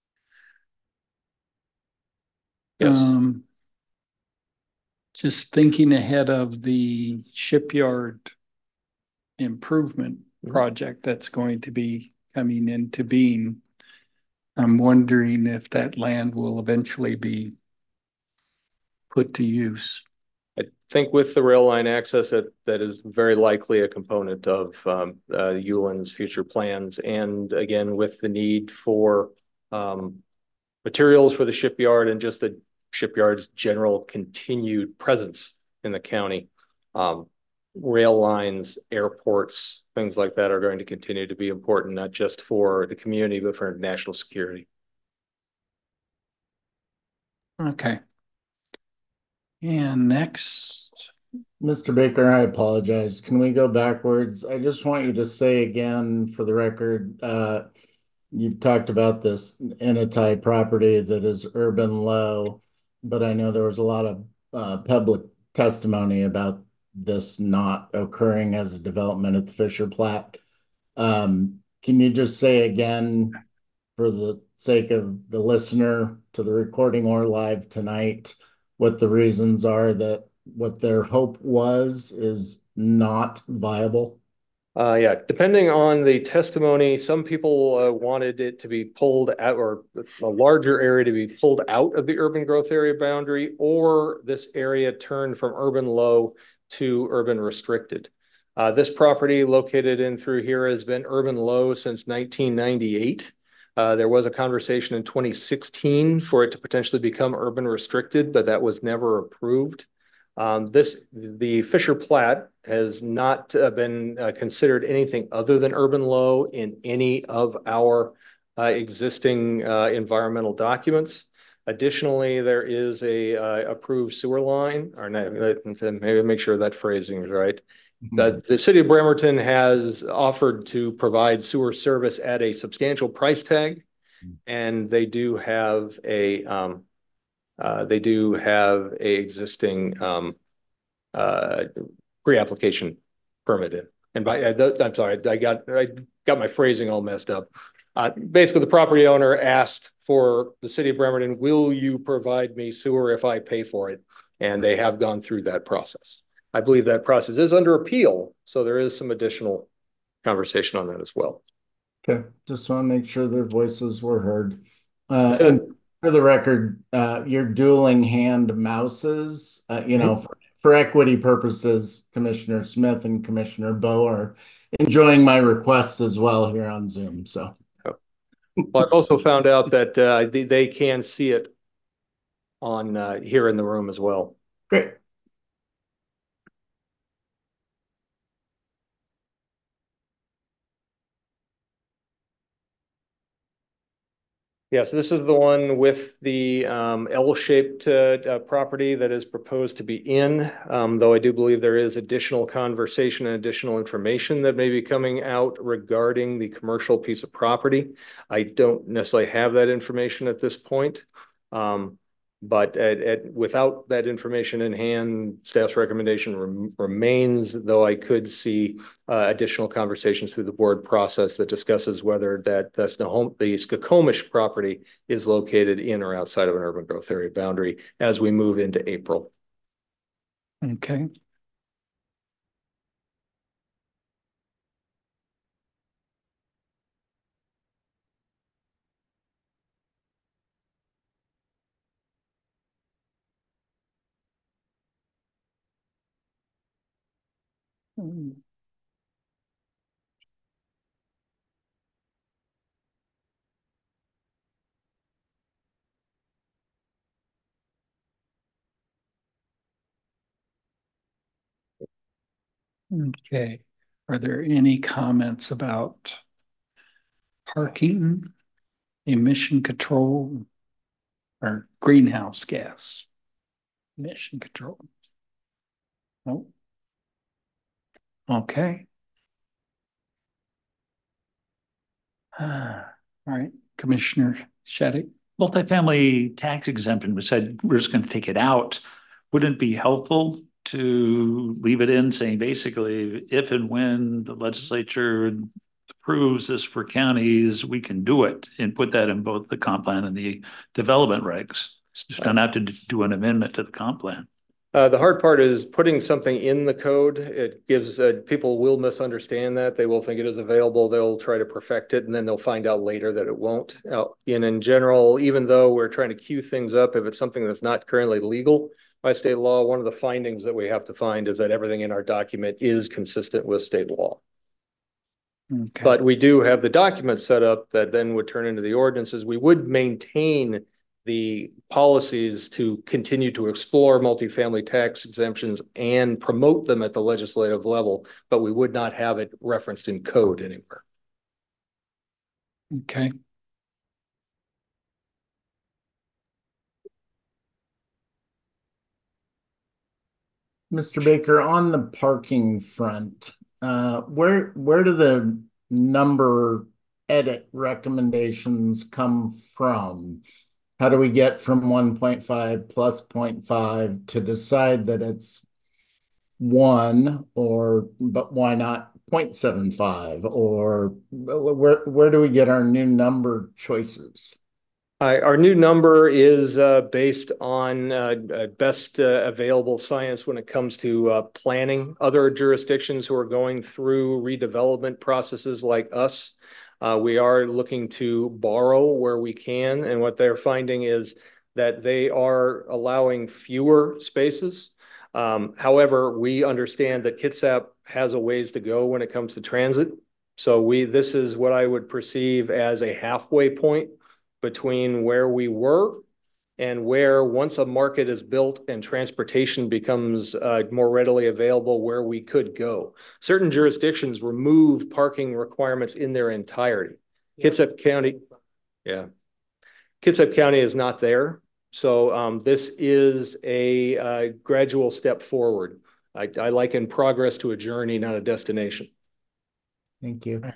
Yes. um, just thinking ahead of the shipyard improvement Mhm. project that's going to be coming into being, I'm wondering if that land will eventually be put to use. I think with the rail line access, that that is very likely a component of um, uh, Ulin's future plans. And again, with the need for um, materials for the shipyard and just the shipyard's general continued presence in the county, um, rail lines, airports, things like that are going to continue to be important, not just for the community, but for national security. Okay. And next, Mister Baker, I apologize. Can we go backwards? I just want you to say again for the record, uh, you talked about this Initai property that is urban low, but I know there was a lot of uh, public testimony about this not occurring as a development at the Fisher Plat. Um, can you just say again, for the sake of the listener to the recording or live tonight, what the reasons are that what their hope was is not viable? Uh, yeah, depending on the testimony, some people uh, wanted it to be pulled out, or a larger area to be pulled out of the urban growth area boundary, or this area turned from urban low to urban restricted. Uh, this property located in through here has been urban low since nineteen ninety-eight. Uh, there was a conversation in twenty sixteen for it to potentially become urban restricted, but that was never approved. Um, this, the Fisher Plat has not uh, been uh, considered anything other than urban low in any of our uh, existing uh, environmental documents. Additionally, there is a uh, approved sewer line, or not, maybe make sure that phrasing is right. The, the city of Bremerton has offered to provide sewer service at a substantial price tag, and they do have a um, uh, they do have a existing um, uh, pre-application permit in. And by, I, I'm sorry, I got I got my phrasing all messed up. Uh, basically, the property owner asked for the city of Bremerton, will you provide me sewer if I pay for it? And they have gone through that process. I believe that process is under appeal, so there is some additional conversation on that as well. Okay, just want to make sure their voices were heard. Uh, and for the record, uh, you're dueling hand mouses, uh, you know, for, for equity purposes, Commissioner Smith and Commissioner Bowe are enjoying my requests as well here on Zoom, so. Well, I've also found out that uh, they, they can see it on uh, here in the room as well. Great. Yeah, so this is the one with the um, L-shaped uh, uh, property that is proposed to be in, um, though I do believe there is additional conversation and additional information that may be coming out regarding the commercial piece of property. I don't necessarily have that information at this point. Um, But at, at, without that information in hand, staff's recommendation rem remains, though I could see uh, additional conversations through the board process that discusses whether that that's the home, the Skokomish property is located in or outside of an urban growth area boundary as we move into April. okay. Hmm. Okay. Are there any comments about parking, emission control, or greenhouse gas emission control? No. Okay. All right. Commissioner Shadegg? Multifamily tax exemption, we said we're just going to take it out. Wouldn't it be helpful to leave it in, saying basically, if and when the legislature approves this for counties, we can do it, and put that in both the comp plan and the development regs? Just don't have to do an amendment to the comp plan. Uh, the hard part is putting something in the code. It gives, uh, people will misunderstand that. They will think it is available. They'll try to perfect it, and then they'll find out later that it won't. Uh, and in general, even though we're trying to queue things up, if it's something that's not currently legal by state law, one of the findings that we have to find is that everything in our document is consistent with state law. Okay. But we do have the document set up that then would turn into the ordinances. We would maintain the policies to continue to explore multifamily tax exemptions and promote them at the legislative level, but we would not have it referenced in code anywhere. Okay. Mister Baker, on the parking front, uh, where where do the number edit recommendations come from? How do we get from one point five plus zero point five to decide that it's one, or but why not zero point seven five, or where where do we get our new number choices? Uh, our new number is uh, based on uh, uh, best uh, available science when it comes to uh, planning. Other jurisdictions who are going through redevelopment processes like us, uh, we are looking to borrow where we can. And what they're finding is that they are allowing fewer spaces. Um, however, we understand that Kitsap has a ways to go when it comes to transit. So we this is what I would perceive as a halfway point between where we were and where, once a market is built and transportation becomes uh, more readily available, where we could go. Certain jurisdictions remove parking requirements in their entirety. Yeah. Kitsap County, yeah. Kitsap County is not there. So um, this is a uh, gradual step forward. I, I liken progress to a journey, not a destination. Thank you.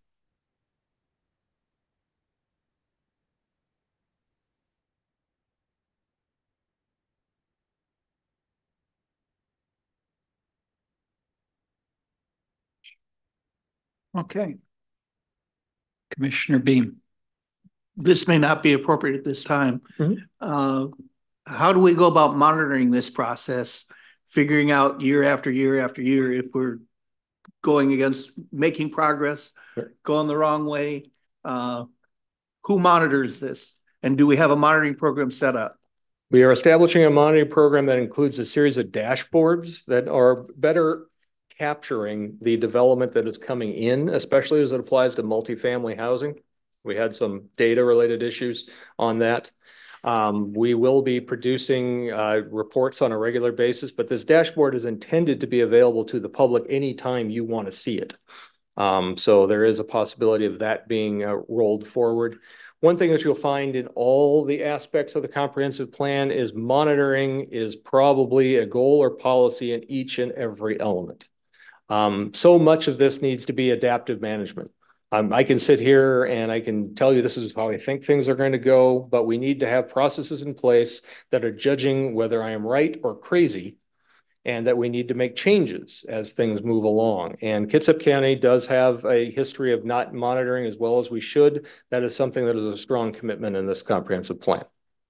Okay. Commissioner Beam. This may not be appropriate at this time. Mm-hmm. Uh, how do we go about monitoring this process, figuring out year after year after year if we're going against, making progress, sure, going the wrong way? Uh, who monitors this? And do we have a monitoring program set up? We are establishing a monitoring program that includes a series of dashboards that are better capturing the development that is coming in, especially as it applies to multifamily housing. We had some data related issues on that. Um, we will be producing uh, reports on a regular basis, but this dashboard is intended to be available to the public anytime you want to see it. Um, so there is a possibility of that being uh, rolled forward. One thing that you'll find in all the aspects of the comprehensive plan is monitoring is probably a goal or policy in each and every element. Um, so much of this needs to be adaptive management. Um, I can sit here and I can tell you this is how I think things are going to go, but we need to have processes in place that are judging whether I am right or crazy, and that we need to make changes as things move along. And Kitsap County does have a history of not monitoring as well as we should. That is something that is a strong commitment in this comprehensive plan.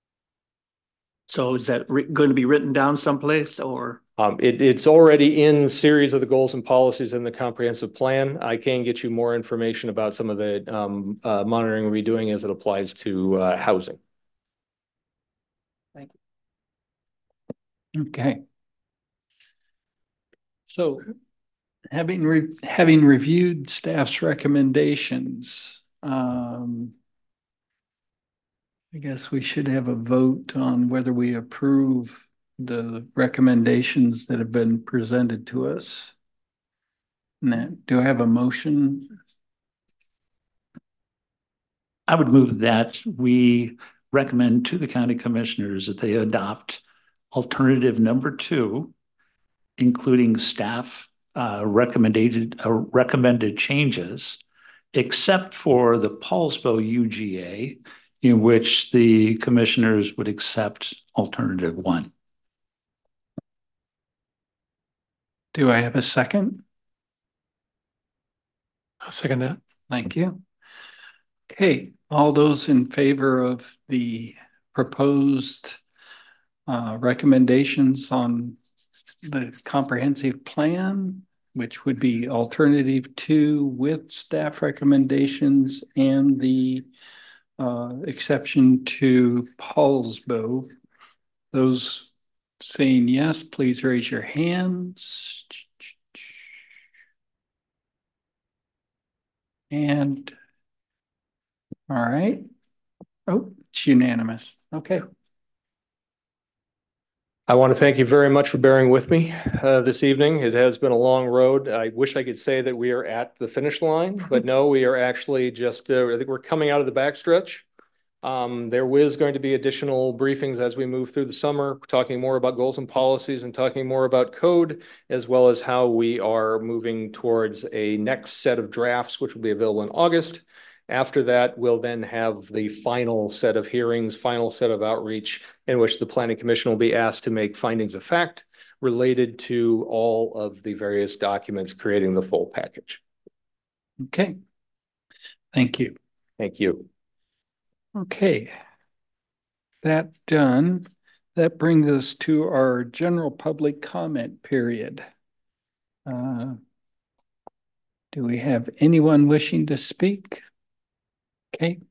So is that going to be written down someplace, or? Um, it, it's already in series of the goals and policies in the comprehensive plan. I can get you more information about some of the um, uh, monitoring we're doing as it applies to uh, housing. Thank you. Okay. So having re having reviewed staff's recommendations, um, I guess we should have a vote on whether we approve the recommendations that have been presented to us. Now, do I have a motion? I would move that we recommend to the county commissioners that they adopt alternative number two, including staff uh, recommended uh, recommended changes, except for the Paulsbo U G A, in which the commissioners would accept alternative one. Do I have a second? I'll second that. Thank you. Okay, all those in favor of the proposed uh, recommendations on the comprehensive plan, which would be alternative two with staff recommendations and the uh, exception to Paulsbo, those saying yes, please raise your hands. And all right. Oh, it's unanimous. Okay. I want to thank you very much for bearing with me uh, this evening. It has been a long road. I wish I could say that we are at the finish line, but no, we are actually just, uh, I think we're coming out of the backstretch. Um, there is going to be additional briefings as we move through the summer, talking more about goals and policies and talking more about code, as well as how we are moving towards a next set of drafts, which will be available in August. After that, we'll then have the final set of hearings, final set of outreach, in which the Planning Commission will be asked to make findings of fact related to all of the various documents creating the full package. Okay. Thank you. Thank you. Okay. That done. That brings us to our general public comment period. Uh, do we have anyone wishing to speak? Okay.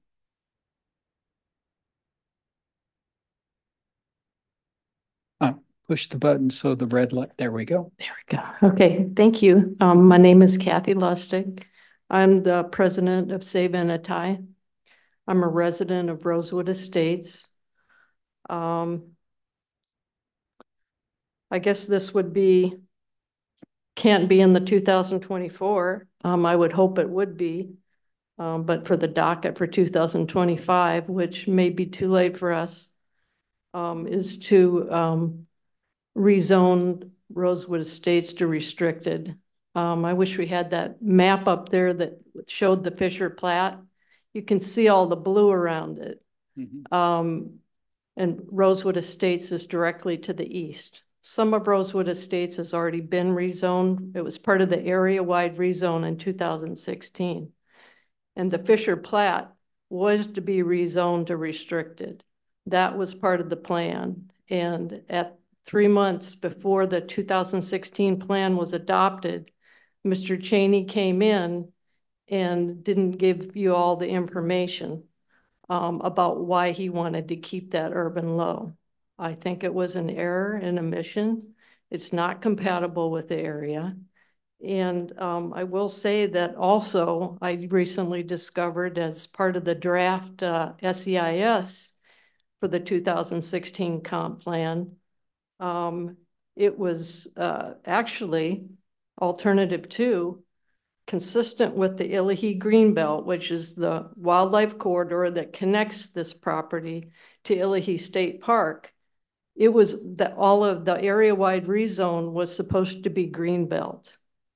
Uh, push the button so the red light, there we go. There we go. Okay, thank you. Um, my name is Kathy Lustig. I'm the president of Save Anatai. I'm a resident of Rosewood Estates. Um, I guess this would be, can't be in the two thousand twenty-four. Um, I would hope it would be. Um, but for the docket for two thousand twenty-five, which may be too late for us, um, is to um, rezone Rosewood Estates to restricted. Um, I wish we had that map up there that showed the Fisher Plat. You can see all the blue around it. Mm-hmm. um, and Rosewood Estates is directly to the east. Some of Rosewood Estates has already been rezoned. It was part of the area-wide rezone in two thousand sixteen. And the Fisher Plat was to be rezoned to restricted. That was part of the plan. And at three months before the two thousand sixteen plan was adopted, Mister Cheney came in and didn't give you all the information um, about why he wanted to keep that urban low. I think it was an error and omission. It's not compatible with the area. And um, I will say that also I recently discovered as part of the draft uh, S E I S for the two thousand sixteen comp plan, um, it was uh, actually alternative two, consistent with the Illahee Greenbelt, which is the wildlife corridor that connects this property to Illahee State Park. It was that all of the area-wide rezone was supposed to be Greenbelt.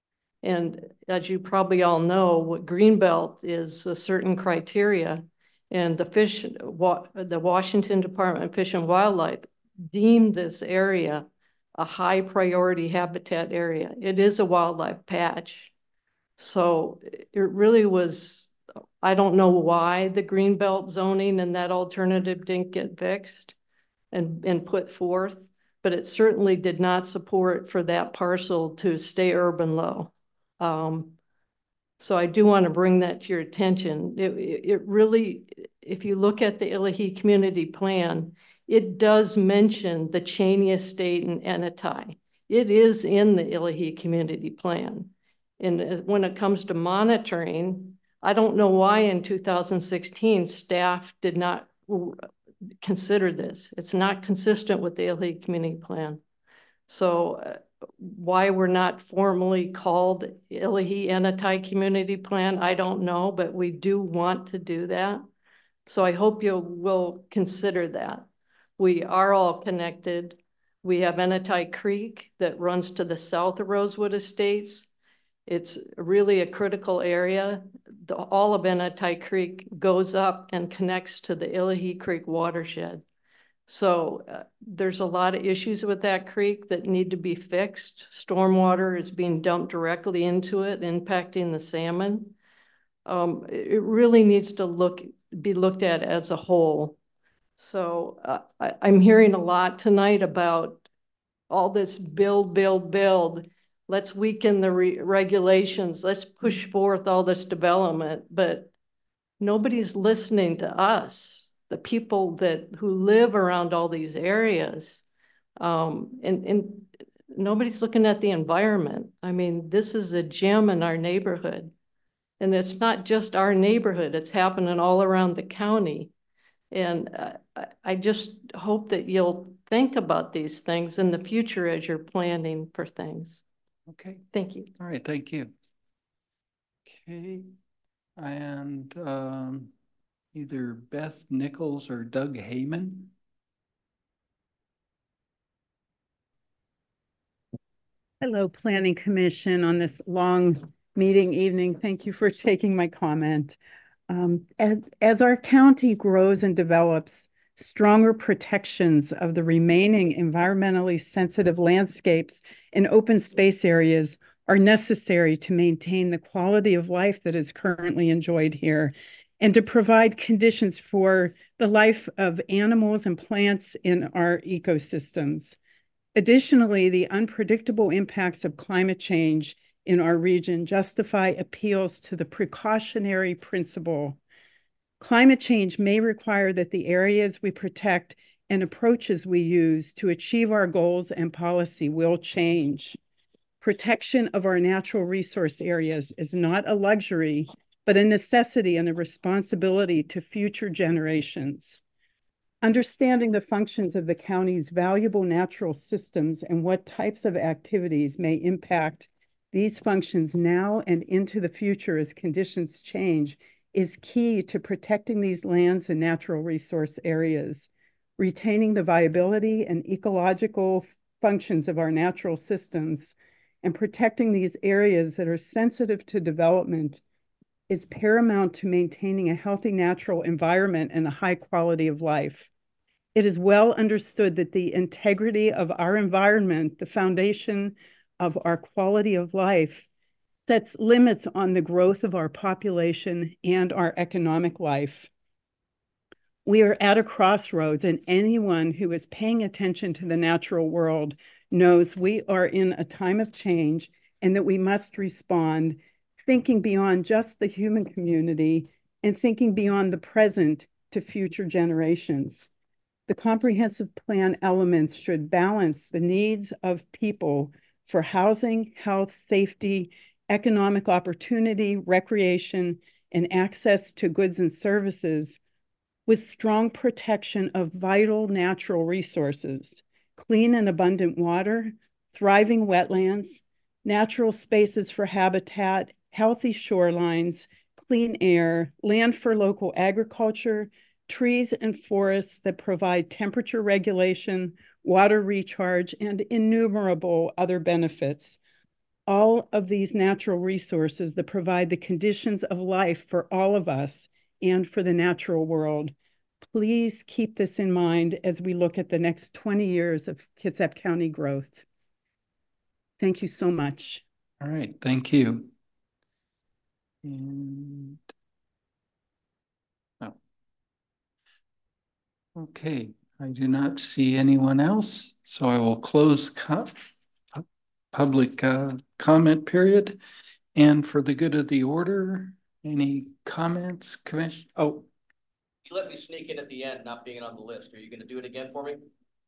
And as you probably all know, what Greenbelt is a certain criteria, and the fish, wa the Washington Department of Fish and Wildlife deemed this area a high priority habitat area. It is a wildlife patch. So it really was, I don't know why the Greenbelt zoning and that alternative didn't get fixed and, and put forth, but it certainly did not support for that parcel to stay urban low. Um, so I do want to bring that to your attention. It, it really, if you look at the Illahee Community Plan, it does mention the Cheney Estate and Anatai. It is in the Illahee Community Plan. And when it comes to monitoring, I don't know why in two thousand sixteen staff did not consider this. It's not consistent with the Illahee Community Plan. So uh, why we're not formally called Illahee Anatai Community Plan, I don't know, but we do want to do that. So I hope you will consider that. We are all connected. We have Anatai Creek that runs to the south of Rosewood Estates. It's really a critical area. The, all of Enetei Creek goes up and connects to the Illahee Creek watershed. So uh, there's a lot of issues with that creek that need to be fixed. Stormwater is being dumped directly into it, impacting the salmon. Um, it really needs to look be looked at as a whole. So uh, I, I'm hearing a lot tonight about all this build, build, build. Let's weaken the re regulations. Let's push forth all this development, but nobody's listening to us, the people that who live around all these areas. Um, and, and nobody's looking at the environment. I mean, this is a gem in our neighborhood. And it's not just our neighborhood, it's happening all around the county. And uh, I just hope that you'll think about these things in the future as you're planning for things. Okay. Thank you. All right, thank you. Okay, and um, either Beth Nichols or Doug Heyman. Hello, Planning Commission, on this long meeting evening. Thank you for taking my comment. Um, as, as our county grows and develops, stronger protections of the remaining environmentally sensitive landscapes and open space areas are necessary to maintain the quality of life that is currently enjoyed here and to provide conditions for the life of animals and plants in our ecosystems. Additionally, the unpredictable impacts of climate change in our region justify appeals to the precautionary principle. Climate change may require that the areas we protect and approaches we use to achieve our goals and policy will change. Protection of our natural resource areas is not a luxury, but a necessity and a responsibility to future generations. Understanding the functions of the county's valuable natural systems and what types of activities may impact these functions now and into the future as conditions change is key to protecting these lands and natural resource areas. Retaining the viability and ecological functions of our natural systems and protecting these areas that are sensitive to development is paramount to maintaining a healthy natural environment and a high quality of life. It is well understood that the integrity of our environment, the foundation of our quality of life, sets limits on the growth of our population and our economic life. We are at a crossroads, and anyone who is paying attention to the natural world knows we are in a time of change and that we must respond, thinking beyond just the human community and thinking beyond the present to future generations. The comprehensive plan elements should balance the needs of people for housing, health, safety, economic opportunity, recreation, and access to goods and services with strong protection of vital natural resources, clean and abundant water, thriving wetlands, natural spaces for habitat, healthy shorelines, clean air, land for local agriculture, trees and forests that provide temperature regulation, water recharge, and innumerable other benefits. All of these natural resources that provide the conditions of life for all of us and for the natural world. Please keep this in mind as we look at the next twenty years of Kitsap County growth. Thank you so much. All right, thank you. And oh. Okay, I do not see anyone else, so I will close co public uh, comment period. And for the good of the order, any comments, Commissioner? Oh. You let me sneak in at the end, not being on the list. Are you going to do it again for me?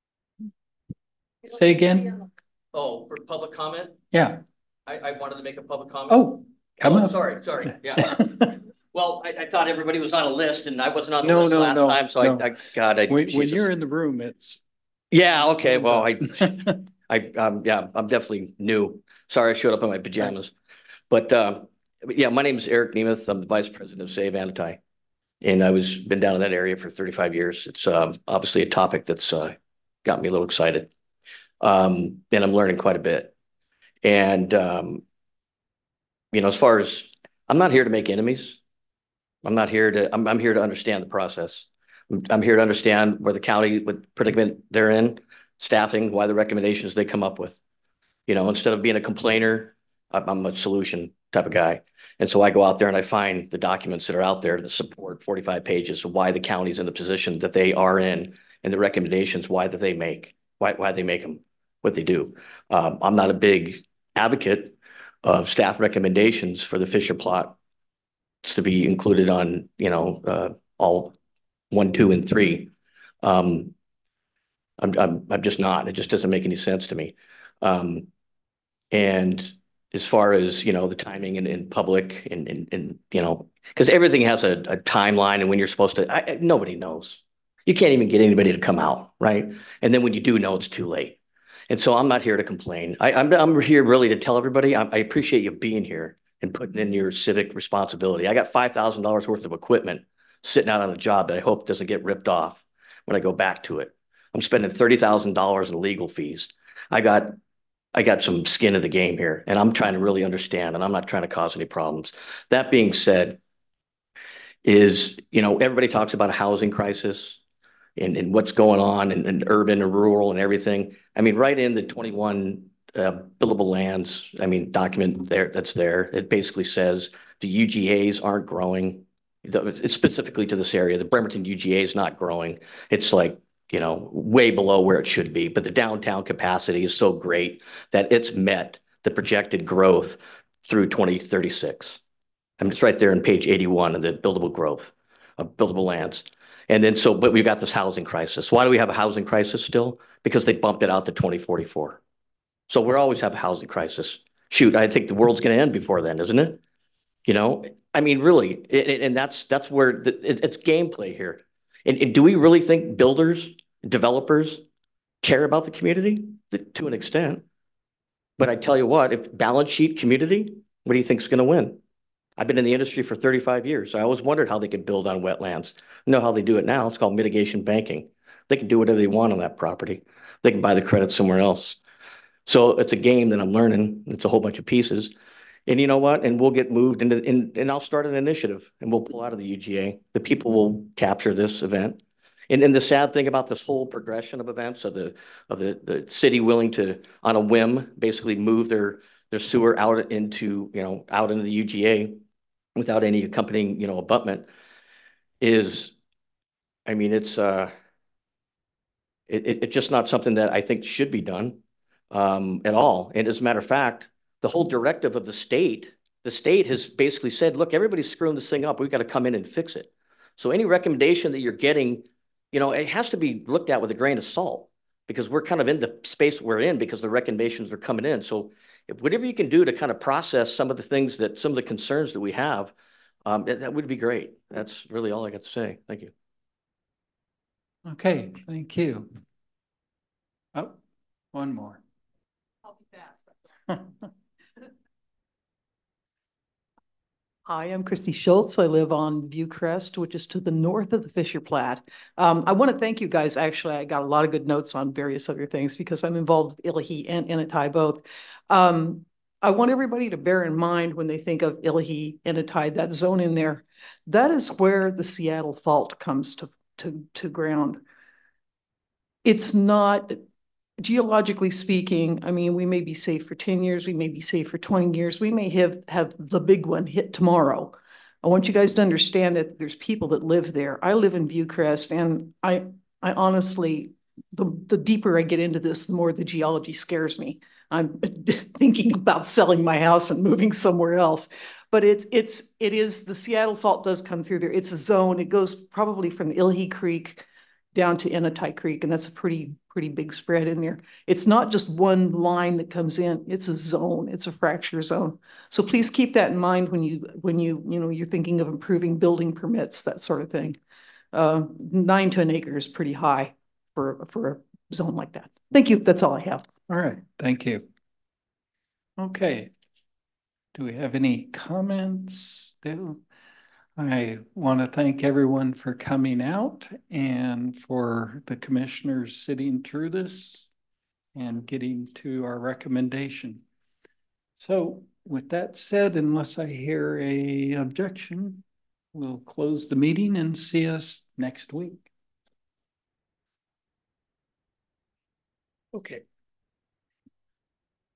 Say again? Oh, for public comment? Yeah. I, I wanted to make a public comment. Oh, come oh, up. Sorry, sorry. Yeah. Well, I, I thought everybody was on a list and I wasn't on the no, list no, last no, time. So no. I, I, God, I. When, when you're in the room, it's. Yeah. Okay. Well, I, I, um, yeah, I'm definitely new. Sorry, I showed up in my pajamas, but, uh, yeah, my name is Eric Nemeth. I'm the vice president of Save Enetei. And I was been down in that area for thirty-five years. It's um, obviously a topic that's uh, got me a little excited. Um, and I'm learning quite a bit. And um, you know, as far as, I'm not here to make enemies. I'm not here to, I'm, I'm here to understand the process. I'm, I'm here to understand where the county, what predicament they're in, staffing, why the recommendations they come up with. You know, instead of being a complainer, I'm, I'm a solution type of guy. And so I go out there and I find the documents that are out there that support forty-five pages of why the county's in the position that they are in and the recommendations, why that they make, why, why they make them, what they do. Um, I'm not a big advocate of staff recommendations for the Fisher Plot to be included on, you know, uh, all one, two, and three. Um, I'm, I'm, I'm just not, it just doesn't make any sense to me. Um, and as far as, you know, the timing in, in public and, and, and, you know, because everything has a, a timeline and when you're supposed to, I, nobody knows. You can't even get anybody to come out, right? And then when you do know, it's too late. And so I'm not here to complain. I, I'm, I'm here really to tell everybody, I, I appreciate you being here and putting in your civic responsibility. I got five thousand dollars worth of equipment sitting out on a job that I hope doesn't get ripped off when I go back to it. I'm spending thirty thousand dollars in legal fees. I got I got some skin in the game here, and I'm trying to really understand, and I'm not trying to cause any problems. That being said, is, you know, everybody talks about a housing crisis and, and what's going on in, in urban and rural and everything. I mean, right in the twenty-one uh, billable lands, I mean, document there that's there, it basically says the U G As aren't growing. It's specifically to this area. The Bremerton U G A is not growing. It's like, you know, way below where it should be, but the downtown capacity is so great that it's met the projected growth through twenty thirty-six. I mean, it's right there on page eighty-one of the buildable growth of buildable lands. And then so, but we've got this housing crisis. Why do we have a housing crisis still? Because they bumped it out to twenty forty-four. So we'll always have a housing crisis. Shoot, I think the world's going to end before then, isn't it? You know, I mean, really, it, it, and that's that's where the, it, it's gameplay here. And, and do we really think builders, developers care about the community? To an extent. But I tell you what, if balance sheet community, what do you think is going to win? I've been in the industry for thirty-five years. I always wondered how they could build on wetlands. I know how they do it now. It's called mitigation banking. They can do whatever they want on that property. They can buy the credit somewhere else. So it's a game that I'm learning. It's a whole bunch of pieces. And you know what? And we'll get moved into, in, and I'll start an initiative and we'll pull out of the U G A. The people will capture this event. And, and the sad thing about this whole progression of events of the of the, the city willing to, on a whim, basically move their their sewer out into, you know, out into the U G A without any accompanying, you know, abutment is, I mean, it's uh, it, it, it's just not something that I think should be done um, at all. And as a matter of fact, the whole directive of the state, the state has basically said, look, everybody's screwing this thing up. We've got to come in and fix it. So any recommendation that you're getting, you know, it has to be looked at with a grain of salt because we're kind of in the space we're in because the recommendations are coming in. So if whatever you can do to kind of process some of the things that, some of the concerns that we have, um, that, that would be great. That's really all I got to say. Thank you. Okay, thank you. Oh, one more. I'll be fast. Hi, I'm Christy Schultz. I live on Viewcrest, which is to the north of the Fisher Platte. Um, I want to thank you guys. Actually, I got a lot of good notes on various other things because I'm involved with Illahee and Ennetai both. Um, I want everybody to bear in mind when they think of Illahee, Ennetai, that zone in there, that is where the Seattle Fault comes to, to, to ground. It's not, geologically speaking, I mean, we may be safe for ten years, we may be safe for twenty years, we may have, have the big one hit tomorrow. I want you guys to understand that there's people that live there. I live in Viewcrest, and I, I honestly, the, the deeper I get into this, the more the geology scares me. I'm thinking about selling my house and moving somewhere else. But it's, it's, it is, the Seattle Fault does come through there. It's a zone. It goes probably from the Illahee Creek down to Ennetai Creek, and that's a pretty, pretty big spread in there. It's not just one line that comes in, it's a zone, it's a fracture zone. So please keep that in mind when you, when you, you know, you're thinking of improving building permits, that sort of thing. Uh, nine to an acre is pretty high for, for a zone like that. Thank you, that's all I have. All right, thank you. Okay. Do we have any comments? Do I want to thank everyone for coming out and for the commissioners sitting through this and getting to our recommendation. So with that said, unless I hear a objection, we'll close the meeting and see us next week. Okay.